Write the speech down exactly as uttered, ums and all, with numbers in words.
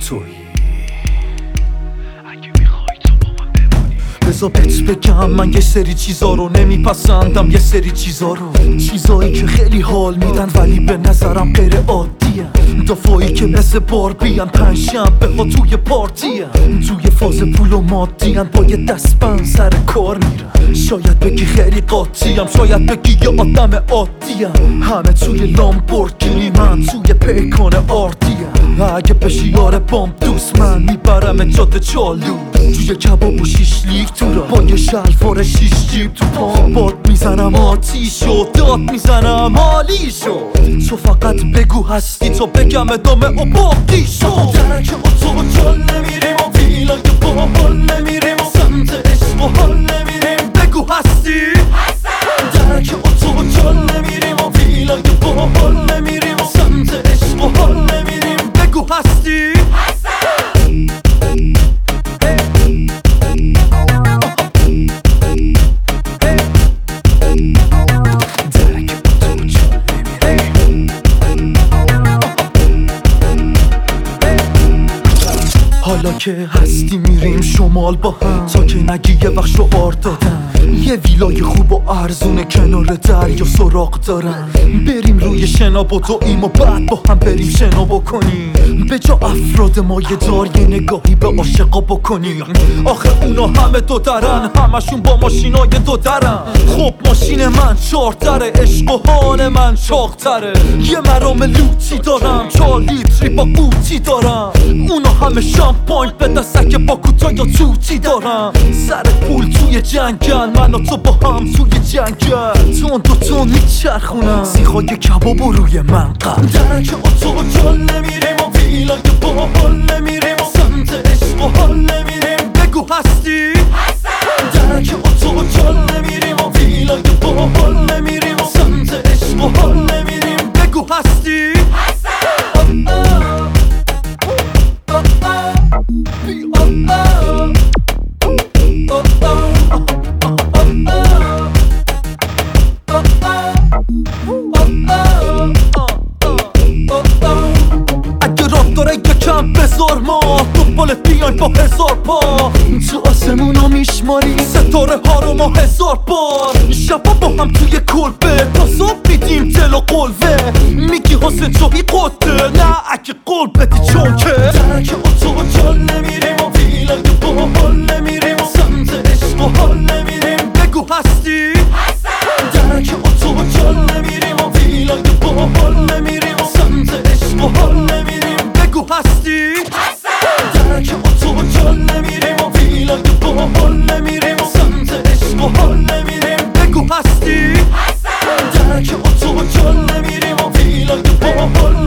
تویی. اگه میخوای تو با من بمونی بذار بهت بگم من یه سری چیزا رو نمیپسندم، یه سری چیزا رو، چیزایی که خیلی حال میدن ولی به نظرم غیر عادیه، دفاعی که مثل باربیان پنجشنبه ها توی پارتیه، توی فاز پول و مادیان با یه دستبند سر کار میرن. شاید بگی خیلی قاطیم، شاید بگی یه آدم عادیم، همه توی لامبورگینی من توی پیکان آردیم. اگه بشی یار بام دوست من میبرم جاده چالو، توی کباب و شیش لیک تو را با یه شلوار شیش جیب تو پام باد میزنم آتیشو داد میزنم حالیشو. تو فقط بگو هستی تا بگم ادامه و باقی شو. درک اتو جال نمیریم و ویلای با حال نمیریم و سمت عشق و حال نمیریم. بگو هستی درک اتو جال نمیریم و ویلای با حال نمیریم و سمت عشق و حال نمیریم. بگو هستی حالا که هستی میریم شمال با هم تا که نگی یه وقت شعار دادم. یه ویلای خوب و ارزونه کنار دریا سراغ دارم. بریم روی شناب و دویم و بعد با هم بریم شنا بکنیم. به جا افراد مایه دار یه نگاهی به عاشقا بکنیم. آخه اونا همه دو درن، همشون با ماشینای دو درن. خب ماشین من چارتره، عشق و حال من چاقتره. یه مرام لوتی دارم، چهار لیتری با قوطی دارم. اونا همه شامپاین به دستک با کوتا یا توتی دارم. سر پول توی جنگل، من و تو با هم توی جنگل. تون دو تون میچرخونم سیخای کباب و روی منقل. درک اتو جال نمیریم و ویلای با حال نمیریم و سمت عشق و حال نمیریم. بگو هستی درک اتو جال نمیریم و ویلای با حال نمیریم و سمت عشق و حال نمیریم. بگو هستی اگه راه داره یکم بذار ما دنبالت بیایم با هزار پا. تو آسمونو میشماری ستاره ها رو ما هزار بار. شبا با هم توی کلبه تا صبح میدیم دل و قلبه. میگی حسن جایی قده، نه اگه قول بدی چون که درک اتو جال نمیریم و ویلای با حال نمیریم و سمت عشق و حال نمیریم. بگو هستی درک اتو جال نمیریم و ویلای با حال نمیریم و سمت عشق و حال نمیریم. بگو هستی درک اتو جال نمیریم و ویلای با حال نمیریم و سمت عشق و حال نمیریم. بگو هستی درک اتو جال نمیریم و ویلای با حال